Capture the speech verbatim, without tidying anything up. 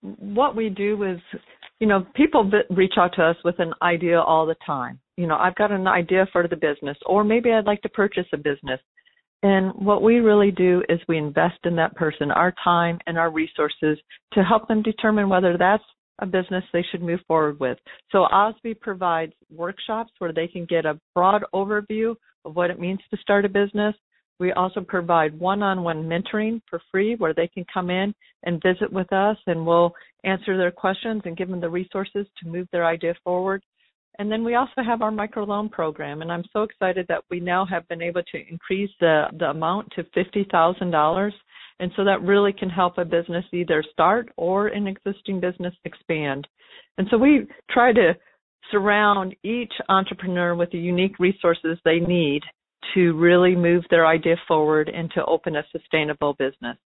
what we do is, you know, people that reach out to us with an idea all the time. You know, I've got an idea for the business, or maybe I'd like to purchase a business. And what we really do is we invest in that person, our time and our resources, to help them determine whether that's a business they should move forward with. So Osby provides workshops where they can get a broad overview of what it means to start a business. We also provide one-on-one mentoring for free where they can come in and visit with us, and we'll answer their questions and give them the resources to move their idea forward. And then we also have our microloan program, and I'm so excited that we now have been able to increase the, the amount to fifty thousand dollars. And so that really can help a business either start or an existing business expand. And so we try to surround each entrepreneur with the unique resources they need to really move their idea forward and to open a sustainable business.